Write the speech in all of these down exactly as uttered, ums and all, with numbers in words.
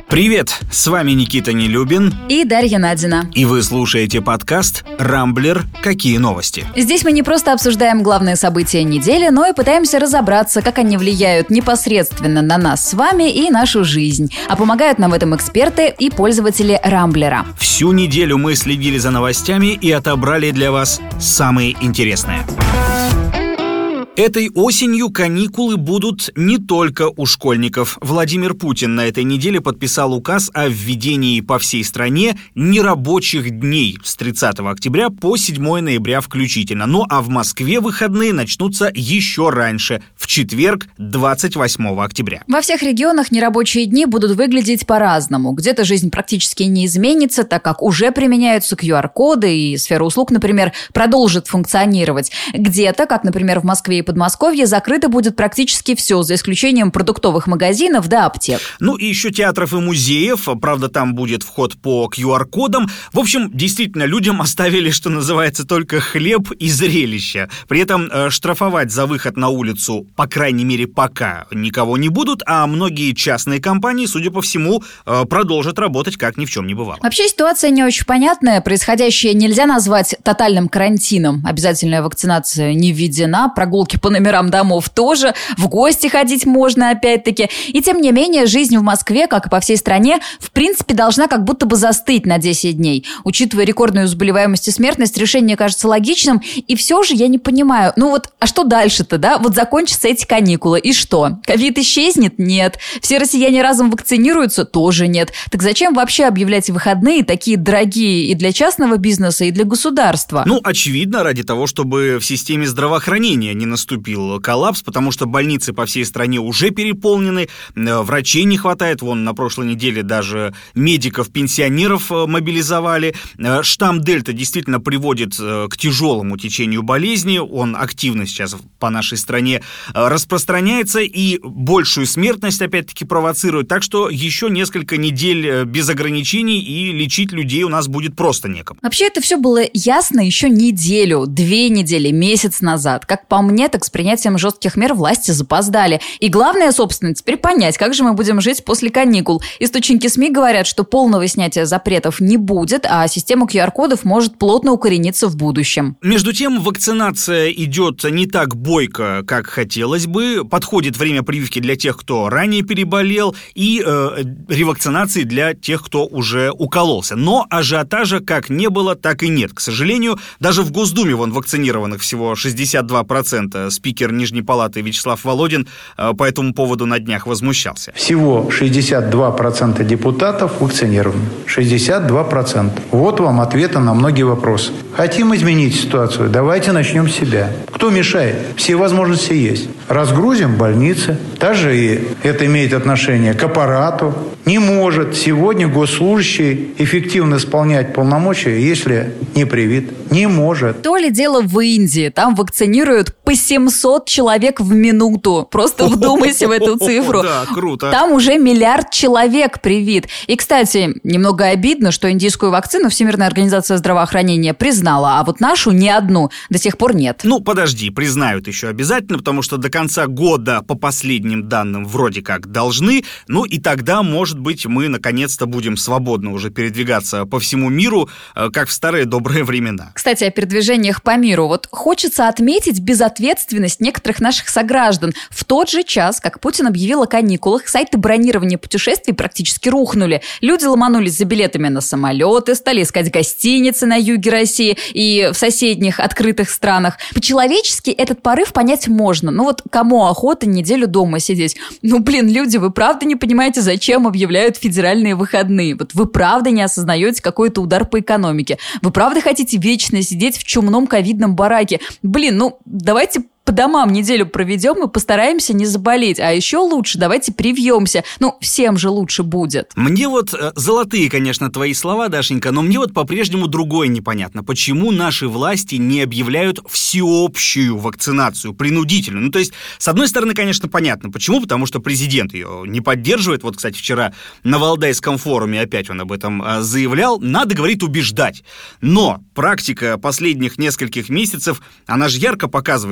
Привет, с вами Никита Нелюбин и Дарья Надина. И вы слушаете подкаст «Рамблер. Какие новости?». Здесь мы не просто обсуждаем главные события недели, но и пытаемся разобраться, как они влияют непосредственно на нас с вами и нашу жизнь. А помогают нам в этом эксперты и пользователи Рамблера. Всю неделю мы следили за новостями и отобрали для вас самые интересные. Этой осенью каникулы будут не только у школьников. Владимир Путин на этой неделе подписал указ о введении по всей стране нерабочих дней с тридцатого октября по седьмого ноября включительно. Ну а в Москве выходные начнутся еще раньше, в четверг, двадцать восьмого октября. Во всех регионах нерабочие дни будут выглядеть по-разному. Где-то жизнь практически не изменится, так как уже применяются ку ар коды и сфера услуг, например, продолжит функционировать. Где-то, как, например, в Москве и Подмосковье, закрыто будет практически все, за исключением продуктовых магазинов да аптек. Ну и еще театров и музеев, правда, там будет вход по ку ар кодам. В общем, действительно, людям оставили, что называется, только хлеб и зрелище. При этом э, штрафовать за выход на улицу, по крайней мере, пока никого не будут, а многие частные компании, судя по всему, э, продолжат работать, как ни в чем не бывало. Вообще ситуация не очень понятная. Происходящее нельзя назвать тотальным карантином. Обязательная вакцинация не введена, прогулки по номерам домов тоже, в гости ходить можно опять-таки. И тем не менее, жизнь в Москве, как и по всей стране, в принципе, должна как будто бы застыть на десять дней. Учитывая рекордную заболеваемость и смертность, решение кажется логичным. И все же я не понимаю, ну вот, а что дальше-то, да? Вот закончатся эти каникулы, и что? Ковид исчезнет? Нет. Все россияне разом вакцинируются? Тоже нет. Так зачем вообще объявлять выходные такие дорогие и для частного бизнеса, и для государства? Ну, очевидно, ради того, чтобы в системе здравоохранения не наступило Наступил коллапс, потому что больницы по всей стране уже переполнены, врачей не хватает, вон на прошлой неделе даже медиков-пенсионеров мобилизовали. Штамм Дельта действительно приводит к тяжелому течению болезни, он активно сейчас по нашей стране распространяется и большую смертность опять-таки провоцирует, так что еще несколько недель без ограничений и лечить людей у нас будет просто некому. Вообще это все было ясно еще неделю, две недели, месяц назад. Как по мне, так с принятием жестких мер власти запоздали. И главное, собственно, теперь понять, как же мы будем жить после каникул. Источники СМИ говорят, что полного снятия запретов не будет, а система ку ар кодов может плотно укорениться в будущем. Между тем, вакцинация идет не так бойко, как хотелось бы. Подходит время прививки для тех, кто ранее переболел, и э, ревакцинации для тех, кто уже укололся. Но ажиотажа как не было, так и нет. К сожалению, даже в Госдуме вон вакцинированных всего шестьдесят два процента. Спикер Нижней палаты Вячеслав Володин по этому поводу на днях возмущался. Всего шестьдесят два процента депутатов вакцинированы. шестьдесят два процента. Вот вам ответы на многие вопросы. Хотим изменить ситуацию? Давайте начнем с себя. Кто мешает? Все возможности есть. Разгрузим больницы. Также и это имеет отношение к аппарату. Не может сегодня госслужащий эффективно исполнять полномочия, если не привит. Не может. То ли дело в Индии. Там вакцинируют по семьсот человек в минуту. Просто вдумайся в эту цифру. Да, круто. Там уже миллиард человек привит. И, кстати, немного обидно, что индийскую вакцину Всемирная организация здравоохранения признала, а вот нашу ни одну до сих пор нет. Ну, подожди, признают еще обязательно, потому что до конца года, по последним данным, вроде как должны. Ну, и тогда, может быть, мы наконец-то будем свободно уже передвигаться по всему миру, как в старые добрые времена. Кстати, о передвижениях по миру. Вот хочется отметить безответственность некоторых наших сограждан. В тот же час, как Путин объявил о каникулах, сайты бронирования путешествий практически рухнули. Люди ломанулись за билетами на самолеты, стали искать гостиницы на юге России и в соседних открытых странах. По-человечески этот порыв понять можно. Ну вот кому охота неделю дома сидеть? Ну блин, люди, вы правда не понимаете, зачем объявляют федеральные выходные? Вот вы правда не осознаете какой-то удар по экономике? Вы правда хотите вечно сидеть в чумном ковидном бараке? Блин, ну давайте по домам неделю проведем и постараемся не заболеть. А еще лучше давайте привьемся. Ну, всем же лучше будет. Мне вот э, золотые, конечно, твои слова, Дашенька, но мне вот по-прежнему другое непонятно. Почему наши власти не объявляют всеобщую вакцинацию, принудительную? Ну, то есть, с одной стороны, конечно, понятно. Почему? Потому что президент ее не поддерживает. Вот, кстати, вчера на Валдайском форуме опять он об этом э, заявлял. Надо, говорит, убеждать. Но практика последних нескольких месяцев, она же ярко показывает, что не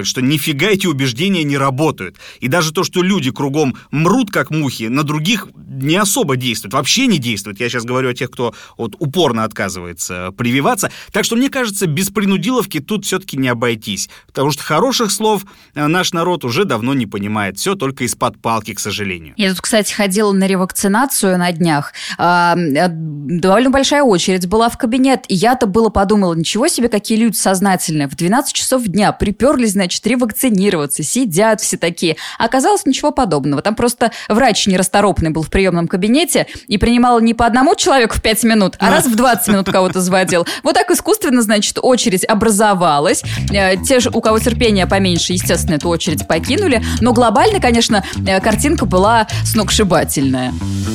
нифига эти убеждения не работают. И даже то, что люди кругом мрут, как мухи, на других не особо действует, вообще не действует. Я сейчас говорю о тех, кто вот упорно отказывается прививаться. Так что, мне кажется, без принудиловки тут все-таки не обойтись. Потому что хороших слов наш народ уже давно не понимает. Все только из-под палки, к сожалению. Я тут, кстати, ходила на ревакцинацию на днях. А, довольно большая очередь была в кабинет. И я-то было подумала, ничего себе, какие люди сознательные. В двенадцать часов дня приперлись, значит, ревакцинироваться. Сидят все такие. А оказалось, ничего подобного. Там просто врач нерасторопный был в приемном кабинете и принимал не по одному человеку в пять минут, а раз в двадцать минут кого-то заводил. Вот так искусственно, значит, очередь образовалась. Те же, у кого терпения поменьше, естественно, эту очередь покинули. Но глобально, конечно, картинка была сногсшибательная.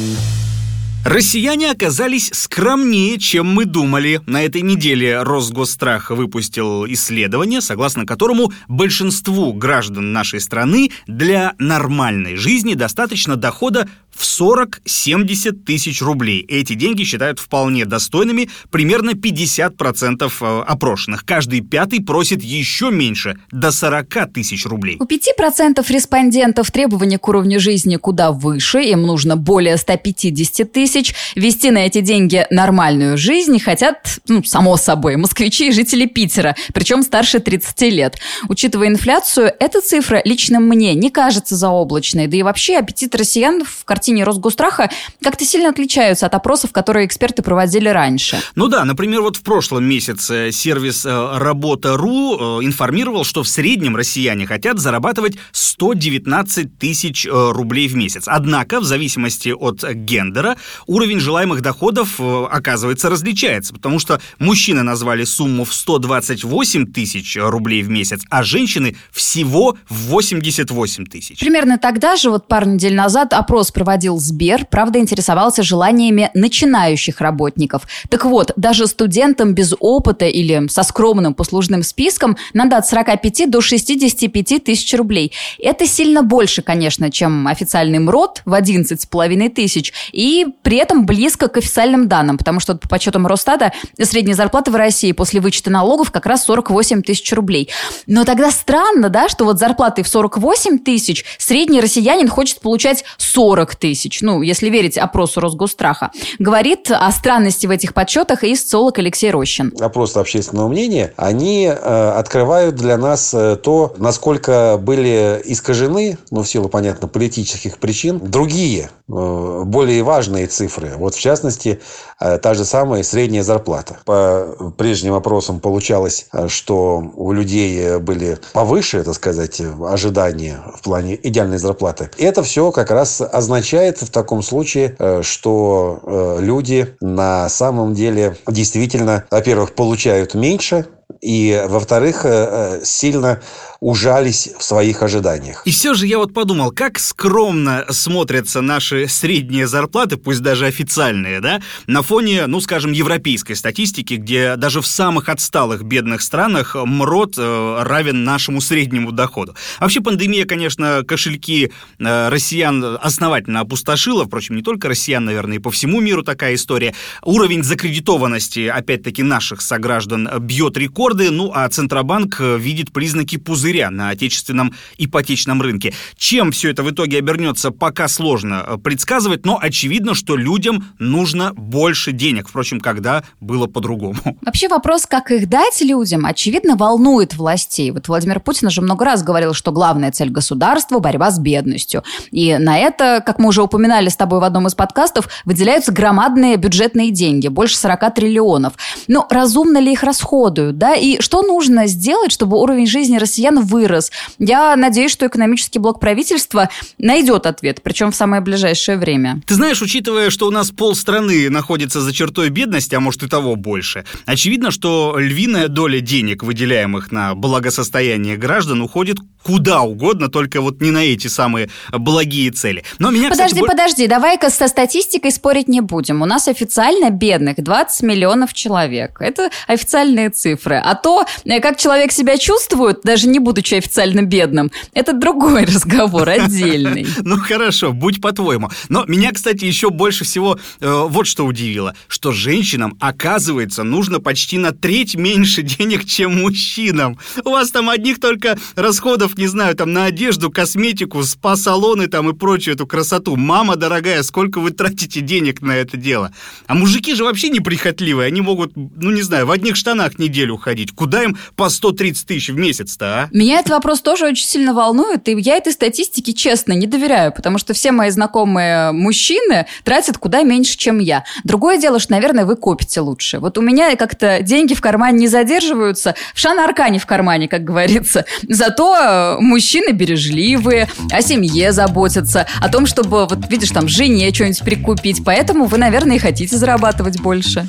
Россияне оказались скромнее, чем мы думали. На этой неделе Росгосстрах выпустил исследование, согласно которому большинству граждан нашей страны для нормальной жизни достаточно дохода в сорок-семьдесят тысяч рублей. Эти деньги считают вполне достойными примерно пятьдесят процентов опрошенных. Каждый пятый просит еще меньше, до сорок тысяч рублей. У пяти процентов респондентов требования к уровню жизни куда выше, им нужно более ста пятидесяти тысяч. Вести на эти деньги нормальную жизнь хотят, ну, само собой, москвичи и жители Питера, причем старше тридцати лет. Учитывая инфляцию, эта цифра лично мне не кажется заоблачной. Да и вообще аппетит россиян в картине Росгосстраха как-то сильно отличаются от опросов, которые эксперты проводили раньше. Ну да, например, вот в прошлом месяце сервис Работа.ру информировал, что в среднем россияне хотят зарабатывать сто девятнадцать тысяч рублей в месяц. Однако, в зависимости от гендера, уровень желаемых доходов, оказывается, различается, потому что мужчины назвали сумму в сто двадцать восемь тысяч рублей в месяц, а женщины всего в восемьдесят восемь тысяч. Примерно тогда же, вот пару недель назад, опрос проводил Сбер, правда, интересовался желаниями начинающих работников. Так вот, даже студентам без опыта или со скромным послужным списком надо от сорока пяти до шестидесяти пяти тысяч рублей. Это сильно больше, конечно, чем официальный МРОТ в одиннадцать с половиной тысяч, и при этом близко к официальным данным, потому что по подсчетам Росстата средняя зарплата в России после вычета налогов как раз сорок восемь тысяч рублей. Но тогда странно, да, что вот зарплатой в сорок восемь тысяч средний россиянин хочет получать сорок тысяч, ну, если верить опросу Росгосстраха. Говорит о странности в этих подсчетах и социолог Алексей Рощин. Опросы общественного мнения, они э, открывают для нас э, то, насколько были искажены, ну, в силу, понятно, политических причин, другие, э, более важные цифры. Вот, в частности, та же самая средняя зарплата. По прежним опросам получалось, что у людей были повыше, так сказать, ожидания в плане идеальной зарплаты. Это все как раз означает в таком случае, что люди на самом деле действительно, во-первых, получают меньше, и, во-вторых, сильно ужались в своих ожиданиях. И все же я вот подумал, как скромно смотрятся наши средние зарплаты, пусть даже официальные, да, на фоне, ну, скажем, европейской статистики, где даже в самых отсталых бедных странах МРОТ равен нашему среднему доходу. Вообще пандемия, конечно, кошельки россиян основательно опустошила, впрочем, не только россиян, наверное, и по всему миру такая история. Уровень закредитованности, опять-таки, наших сограждан бьет рекорды, ну, а Центробанк видит признаки пузыря на отечественном ипотечном рынке. Чем все это в итоге обернется, пока сложно предсказывать, но очевидно, что людям нужно больше денег. Впрочем, когда было по-другому. Вообще вопрос, как их дать людям, очевидно, волнует властей. Вот Владимир Путин уже много раз говорил, что главная цель государства – борьба с бедностью. И на это, как мы уже упоминали с тобой в одном из подкастов, выделяются громадные бюджетные деньги, больше сорока триллионов. Но разумно ли их расходуют, да? И что нужно сделать, чтобы уровень жизни россиян вырос? Я надеюсь, что экономический блок правительства найдет ответ, причем в самое ближайшее время. Ты знаешь, учитывая, что у нас полстраны находится за чертой бедности, а может и того больше, очевидно, что львиная доля денег, выделяемых на благосостояние граждан, уходит куда угодно, только вот не на эти самые благие цели. Но меня, подожди, кстати, подожди, давай-ка со статистикой спорить не будем. У нас официально бедных двадцать миллионов человек. Это официальные цифры. А то, как человек себя чувствует, даже не буду будучи официально бедным. Это другой разговор, отдельный. Ну хорошо, будь по-твоему. Но меня, кстати, еще больше всего э, вот что удивило, что женщинам, оказывается, нужно почти на треть меньше денег, чем мужчинам. У вас там одних только расходов, не знаю, там на одежду, косметику, спа-салоны там и прочую эту красоту. Мама дорогая, сколько вы тратите денег на это дело? А мужики же вообще неприхотливые, они могут, ну не знаю, в одних штанах неделю ходить. Куда им по сто тридцать тысяч в месяц-то, а? Меня этот вопрос тоже очень сильно волнует, и я этой статистике, честно, не доверяю, потому что все мои знакомые мужчины тратят куда меньше, чем я. Другое дело, что, наверное, вы копите лучше. Вот у меня как-то деньги в кармане не задерживаются, в шан-аркане в кармане, как говорится. Зато мужчины бережливые, о семье заботятся, о том, чтобы, вот видишь, там, жене что-нибудь прикупить. Поэтому вы, наверное, и хотите зарабатывать больше.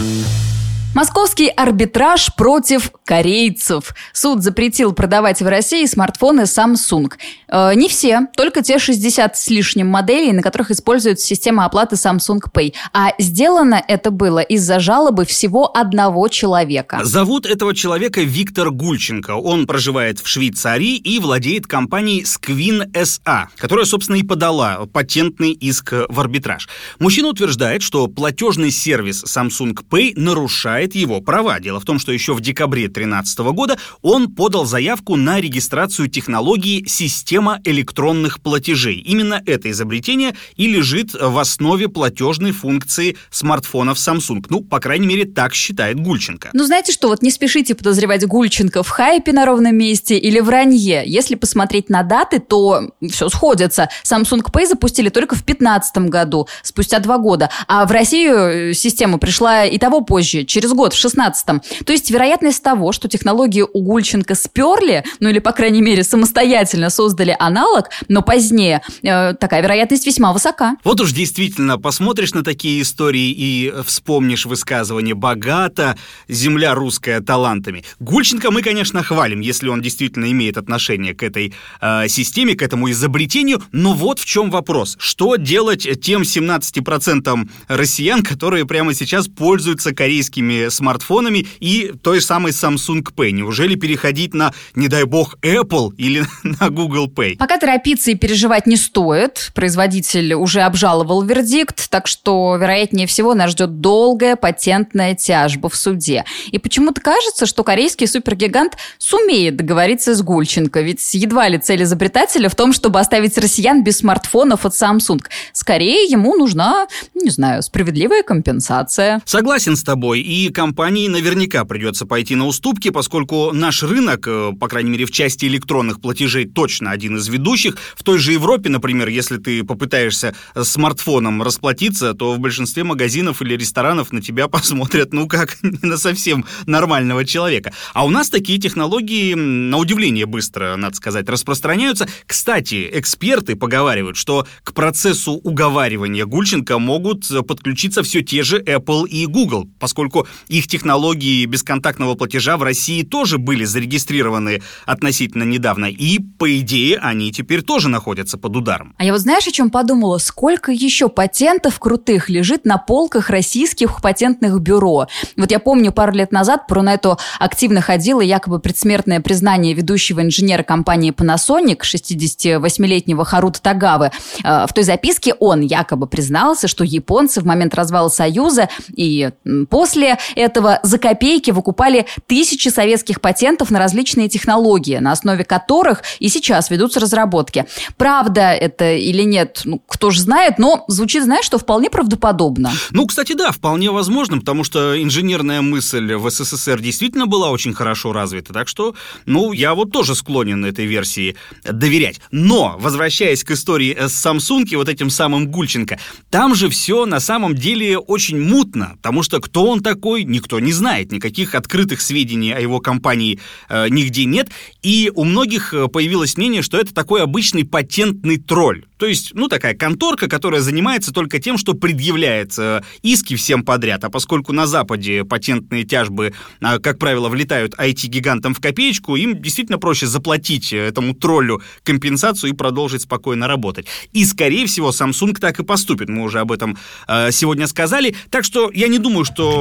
Московский арбитраж против корейцев. Суд запретил продавать в России смартфоны Samsung. Э, не все, только те шестьдесят с лишним моделей, на которых используется система оплаты Samsung Pay. А сделано это было из-за жалобы всего одного человека. Зовут этого человека Виктор Гульченко. Он проживает в Швейцарии и владеет компанией Squin эс а, которая, собственно, и подала патентный иск в арбитраж. Мужчина утверждает, что платежный сервис Samsung Pay нарушает его права. Дело в том, что еще в декабре две тысячи тринадцатого года он подал заявку на регистрацию технологии «Система электронных платежей». Именно это изобретение и лежит в основе платежной функции смартфонов Samsung. Ну, по крайней мере, так считает Гульченко. Ну, знаете что, вот не спешите подозревать Гульченко в хайпе на ровном месте или вранье. Если посмотреть на даты, то все сходится. Samsung Pay запустили только в две тысячи пятнадцатом году, спустя два года. А в Россию система пришла и того позже, через год, в шестнадцатом. То есть вероятность того, что технологии у Гульченко сперли, ну или, по крайней мере, самостоятельно создали аналог, но позднее, э, такая вероятность весьма высока. Вот уж действительно, посмотришь на такие истории и вспомнишь высказывание «богата земля русская талантами». Гульченко мы, конечно, хвалим, если он действительно имеет отношение к этой э, системе, к этому изобретению, но вот в чем вопрос. Что делать тем семнадцати процентам россиян, которые прямо сейчас пользуются корейскими смартфонами и той самой Samsung Pay? Неужели переходить на, не дай бог, Apple или на Google Pay? Пока торопиться и переживать не стоит. Производитель уже обжаловал вердикт, так что, вероятнее всего, нас ждет долгая патентная тяжба в суде. И почему-то кажется, что корейский супергигант сумеет договориться с Гульченко, ведь едва ли цель изобретателя в том, чтобы оставить россиян без смартфонов от Samsung. Скорее, ему нужна, не знаю, справедливая компенсация. Согласен с тобой, и компании наверняка придется пойти на уступки, поскольку наш рынок, по крайней мере в части электронных платежей, точно один из ведущих. В той же Европе, например, если ты попытаешься смартфоном расплатиться, то в большинстве магазинов или ресторанов на тебя посмотрят, ну как, на совсем нормального человека. А у нас такие технологии, на удивление быстро, надо сказать, распространяются. Кстати, эксперты поговаривают, что к процессу уговаривания Гульченко могут подключиться все те же Apple и Google, поскольку их технологии бесконтактного платежа в России тоже были зарегистрированы относительно недавно, и, по идее, они теперь тоже находятся под ударом. А я вот знаешь, о чем подумала? Сколько еще патентов крутых лежит на полках российских патентных бюро? Вот я помню, пару лет назад по Рунету активно ходило якобы предсмертное признание ведущего инженера компании Panasonic, шестидесятивосьмилетнего Харуто Тагавы. В той записке он якобы признался, что японцы в момент развала Союза и после этого за копейки выкупали тысячи советских патентов на различные технологии, на основе которых и сейчас ведутся разработки. Правда это или нет, ну, кто же знает, но звучит, знаешь, что вполне правдоподобно. Ну, кстати, да, вполне возможно, потому что инженерная мысль в СССР действительно была очень хорошо развита, так что, ну, я вот тоже склонен этой версии доверять. Но, возвращаясь к истории с Samsung и вот этим самым Гульченко, там же все на самом деле очень мутно, потому что кто он такой, никто не знает, никаких открытых сведений о его компании э, нигде нет, и у многих появилось мнение, что это такой обычный патентный тролль. То есть, ну, такая конторка, которая занимается только тем, что предъявляет э, иски всем подряд. А поскольку на Западе патентные тяжбы, э, как правило, влетают ай ти-гигантам в копеечку, им действительно проще заплатить этому троллю компенсацию и продолжить спокойно работать. И, скорее всего, Samsung так и поступит. Мы уже об этом э, сегодня сказали. Так что я не думаю, что есть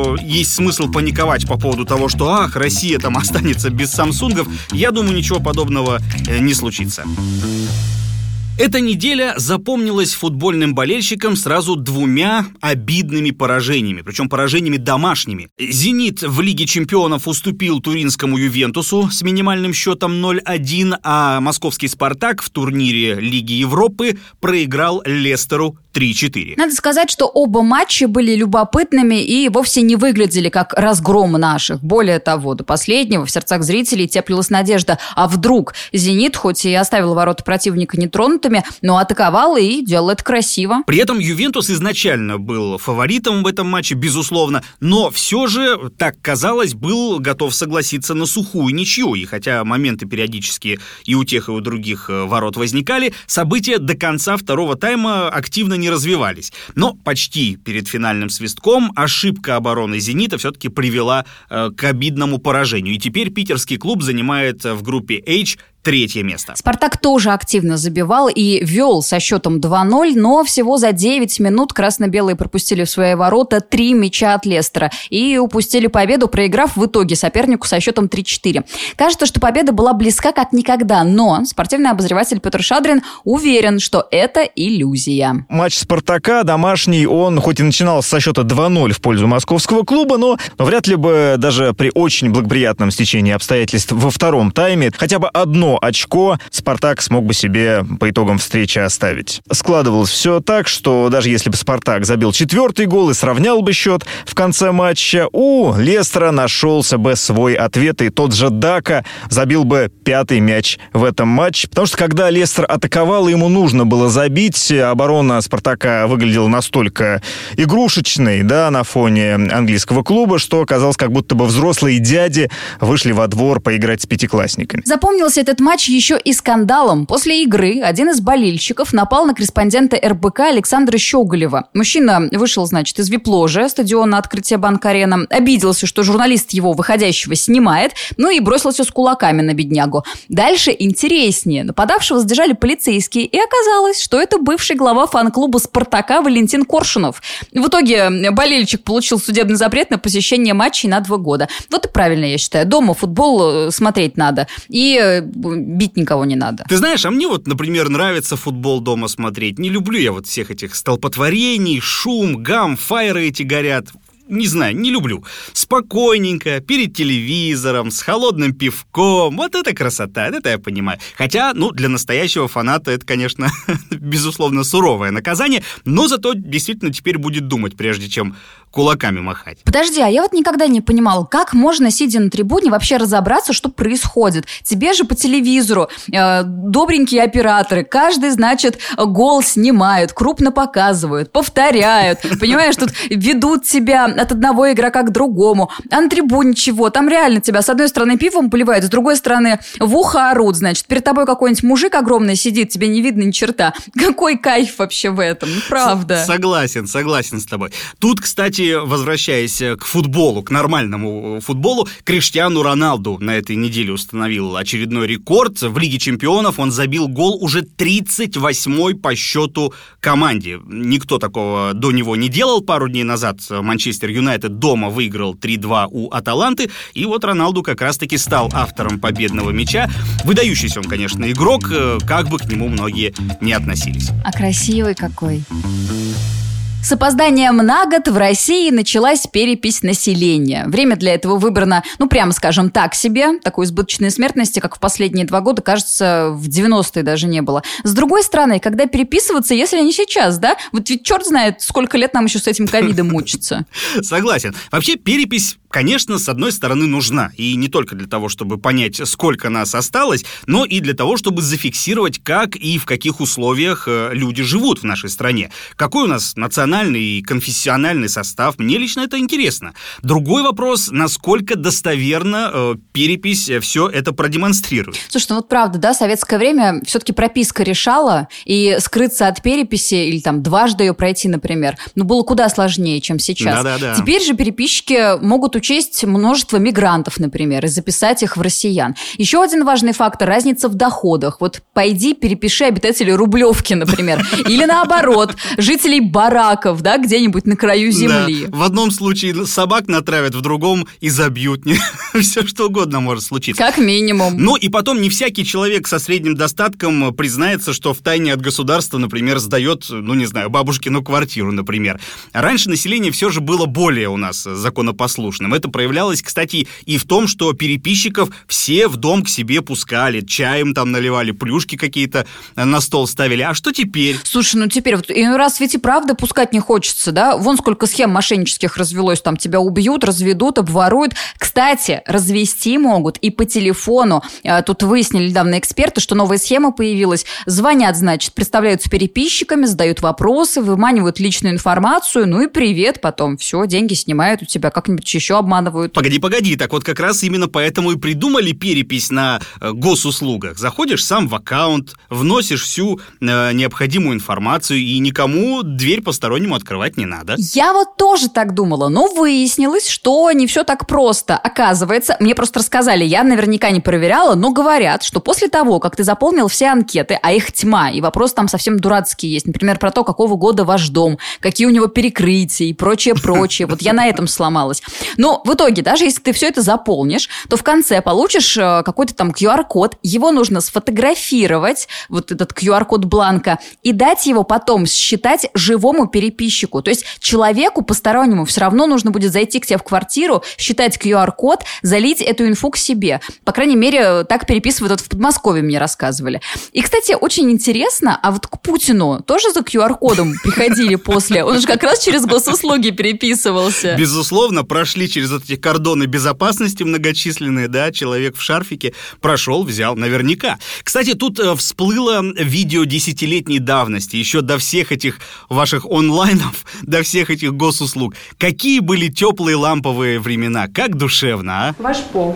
есть смысл паниковать по поводу того, что, ах, Россия там останется без самсунгов, я думаю, ничего подобного не случится. Эта неделя запомнилась футбольным болельщикам сразу двумя обидными поражениями, причем поражениями домашними. «Зенит» в Лиге чемпионов уступил туринскому «Ювентусу» с минимальным счетом ноль один, а московский «Спартак» в турнире Лиги Европы проиграл «Лестеру» три четыре. Надо сказать, что оба матча были любопытными и вовсе не выглядели как разгром наших. Более того, до последнего в сердцах зрителей теплилась надежда, а вдруг «Зенит» хоть и оставил ворота противника нетронутыми, но атаковал и делал это красиво. При этом «Ювентус» изначально был фаворитом в этом матче, безусловно, но все же, так казалось, был готов согласиться на сухую ничью. И хотя моменты периодически и у тех, и у других ворот возникали, события до конца второго тайма активно не развивались. Но почти перед финальным свистком ошибка обороны «Зенита» все-таки привела э, к обидному поражению. И теперь питерский клуб занимает в группе H третье место. «Спартак» тоже активно забивал и вел со счетом два ноль, но всего за девять минут красно-белые пропустили в свои ворота три мяча от Лестера и упустили победу, проиграв в итоге сопернику со счетом три четыре. Кажется, что победа была близка как никогда, но спортивный обозреватель Петр Шадрин уверен, что это иллюзия. Матч «Спартака» домашний, он хоть и начинал со счета два ноль в пользу московского клуба, но вряд ли бы даже при очень благоприятном стечении обстоятельств во втором тайме хотя бы одно очко «Спартак» смог бы себе по итогам встречи оставить. Складывалось все так, что даже если бы «Спартак» забил четвертый гол и сравнял бы счет в конце матча, у Лестера нашелся бы свой ответ, и тот же Дака забил бы пятый мяч в этом матче. Потому что когда Лестер атаковал, ему нужно было забить, оборона «Спартака» выглядела настолько игрушечной, да, на фоне английского клуба, что казалось, как будто бы взрослые дяди вышли во двор поиграть с пятиклассниками. Запомнился этот матч еще и скандалом. После игры один из болельщиков напал на корреспондента эр бэ ка Александра Щеголева. Мужчина вышел, значит, из вип-ложи стадиона «Открытие Банк-Арена», обиделся, что журналист его выходящего снимает, ну и бросился с кулаками на беднягу. Дальше интереснее. Нападавшего задержали полицейские, и оказалось, что это бывший глава фан-клуба «Спартака» Валентин Коршунов. В итоге болельщик получил судебный запрет на посещение матчей на два года. Вот и правильно, я считаю. Дома футбол смотреть надо. И бить никого не надо. Ты знаешь, а мне вот, например, нравится футбол дома смотреть. Не люблю я вот всех этих столпотворений, шум, гам, фаеры эти горят. Не знаю, не люблю. Спокойненько, перед телевизором, с холодным пивком. Вот это красота, это я понимаю. Хотя, ну, для настоящего фаната это, конечно, безусловно, суровое наказание, но зато действительно теперь будет думать, прежде чем кулаками махать. Подожди, а я вот никогда не понимала, как можно, сидя на трибуне, вообще разобраться, что происходит. Тебе же по телевизору э, добренькие операторы, каждый, значит, гол снимают, крупно показывают, повторяют. Понимаешь, тут ведут тебя от одного игрока к другому. А на трибуне чего? Там реально тебя с одной стороны пивом поливают, с другой стороны в ухо орут, значит. Перед тобой какой-нибудь мужик огромный сидит, тебе не видно ни черта. Какой кайф вообще в этом? Ну, правда. Согласен, согласен с тобой. Тут, кстати, возвращаясь к футболу, к нормальному футболу, Криштиану Роналду на этой неделе установил очередной рекорд. В Лиге чемпионов он забил гол уже тридцать восьмой по счету команде. Никто такого до него не делал. Пару дней назад Манчестер Юнайтед дома выиграл три два у Аталанты, и вот Роналду как раз-таки стал автором победного мяча. Выдающийся он, конечно, игрок, как бы к нему многие не относились. А красивый какой. С опозданием на год в России началась перепись населения. Время для этого выбрано, ну, прямо скажем, так себе. Такой избыточной смертности, как в последние два года, кажется, в девяностые даже не было. С другой стороны, когда переписываться, если не сейчас, да? Вот ведь черт знает, сколько лет нам еще с этим ковидом мучиться. Согласен. Вообще перепись, конечно, с одной стороны нужна. И не только для того, чтобы понять, сколько нас осталось, но и для того, чтобы зафиксировать, как и в каких условиях люди живут в нашей стране. Какой у нас национальный и конфессиональный состав. Мне лично это интересно. Другой вопрос, насколько достоверно э, перепись все это продемонстрирует. Слушай, ну вот правда, да, в советское время все-таки прописка решала, и скрыться от переписи или там дважды ее пройти, например, ну было куда сложнее, чем сейчас. Да-да-да. Теперь же переписчики могут учесть множество мигрантов, например, и записать их в россиян. Еще один важный фактор – разница в доходах. Вот пойди перепиши обитателей Рублевки, например, или наоборот, жителей бараков, да, где-нибудь на краю земли. Да. В одном случае собак натравят, в другом и забьют. Все что угодно может случиться. Как минимум. Ну и потом не всякий человек со средним достатком признается, что втайне от государства, например, сдает, ну не знаю, бабушкину квартиру, например. Раньше население все же было более у нас законопослушным. Это проявлялось, кстати, и в том, что переписчиков все в дом к себе пускали, чаем там наливали, плюшки какие-то на стол ставили. А что теперь? Слушай, ну теперь, вот, и раз ведь и правда пускать не хочется, да? Вон сколько схем мошеннических развелось, там тебя убьют, разведут, обворуют. Кстати, развести могут и по телефону. Тут выяснили недавно эксперты, что новая схема появилась. Звонят, значит, представляются переписчиками, задают вопросы, выманивают личную информацию, ну и привет потом. Все, деньги снимают у тебя, как-нибудь еще обманывают. Погоди, погоди, так вот как раз именно поэтому и придумали перепись на э, госуслугах. Заходишь сам в аккаунт, вносишь всю э, необходимую информацию, и никому дверь постороннему открывать не надо. Я вот тоже так думала, но выяснилось, что не все так просто. Оказывается, мне просто рассказали, я наверняка не проверяла, но говорят, что после того, как ты заполнил все анкеты, а их тьма, и вопросы там совсем дурацкие есть, например, про то, какого года ваш дом, какие у него перекрытия и прочее-прочее. Вот я на этом сломалась. Но в итоге, даже если ты все это заполнишь, то в конце получишь какой-то там ку ар-код, его нужно сфотографировать, вот этот ку ар-код бланка, и дать его потом считать живому переписчику. То есть человеку постороннему все равно нужно будет зайти к тебе в квартиру, считать ку ар-код, залить эту инфу к себе. По крайней мере, так переписывают вот в Подмосковье, мне рассказывали. И, кстати, очень интересно, а вот к Путину тоже за ку ар-кодом приходили после? Он же как раз через госуслуги переписывался. Безусловно, прошли через эти кордоны безопасности многочисленные, да, человек в шарфике прошел, взял, наверняка. Кстати, тут э, всплыло видео десятилетней давности, еще до всех этих ваших онлайнов, до всех этих госуслуг. Какие были теплые ламповые времена, как душевно, а? Ваш пол.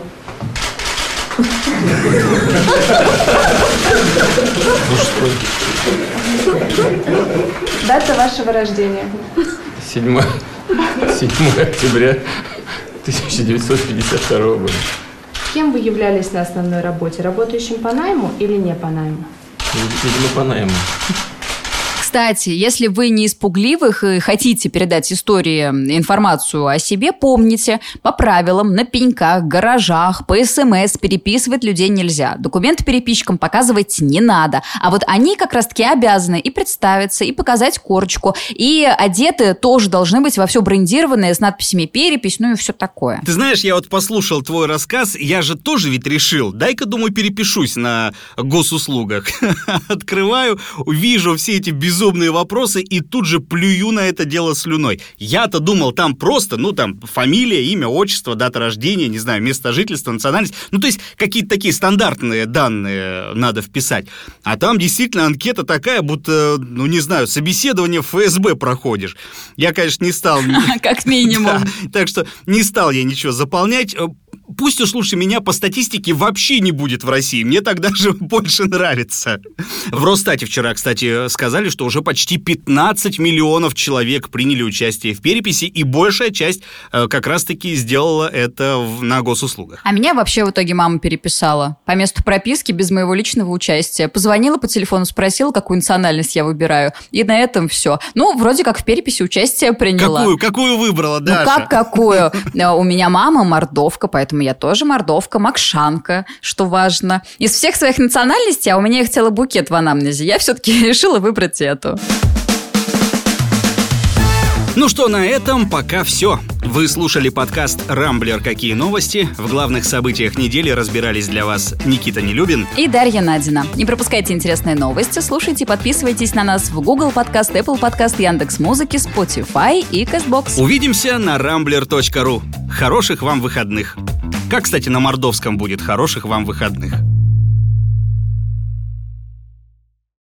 Дата вашего рождения. седьмое октября тысяча девятьсот пятьдесят второго года. Кем вы являлись на основной работе? Работающим по найму или не по найму? Видимо, по найму. Кстати, если вы не из пугливых и хотите передать истории, информацию о себе, помните, по правилам на пеньках, гаражах, по СМС переписывать людей нельзя. Документы переписчикам показывать не надо. А вот они как раз-таки обязаны и представиться, и показать корочку. И одеты тоже должны быть во все брендированное, с надписями «перепись», ну и все такое. Ты знаешь, я вот послушал твой рассказ, я же тоже ведь решил, дай-ка, думаю, перепишусь на госуслугах. Открываю, вижу все эти безумные Безумные вопросы и тут же плюю на это дело слюной. Я-то думал, там просто, ну, там, фамилия, имя, отчество, дата рождения, не знаю, место жительства, национальность. Ну, то есть, какие-то такие стандартные данные надо вписать. А там действительно анкета такая, будто, ну, не знаю, собеседование в эф эс бэ проходишь. Я, конечно, не стал... Как минимум. Так что не стал я ничего заполнять. Пусть уж лучше меня по статистике вообще не будет в России. Мне так даже больше нравится. В Росстате вчера, кстати, сказали, что уже почти пятнадцать миллионов человек приняли участие в переписи, и большая часть как раз-таки сделала это на госуслугах. А меня вообще в итоге мама переписала. По месту прописки, без моего личного участия. Позвонила по телефону, спросила, какую национальность я выбираю. И на этом все. Ну, вроде как в переписи участие приняла. Какую? Какую выбрала, Даша? Ну, как какую? У меня мама мордовка, поэтому я тоже мордовка, макшанка, что важно. Из всех своих национальностей, а у меня их целый букет в анамнезе, я все-таки решила выбрать эту. Ну что, на этом пока все. Вы слушали подкаст «Рамблер. Какие новости?». В главных событиях недели разбирались для вас Никита Нелюбин и Дарья Надина. Не пропускайте интересные новости, слушайте и подписывайтесь на нас в Google Подкаст, Apple Подкаст, Яндекс.Музыки, Spotify и Castbox. Увидимся на рамблер точка ру. Хороших вам выходных. Как, кстати, на мордовском будет «хороших вам выходных»?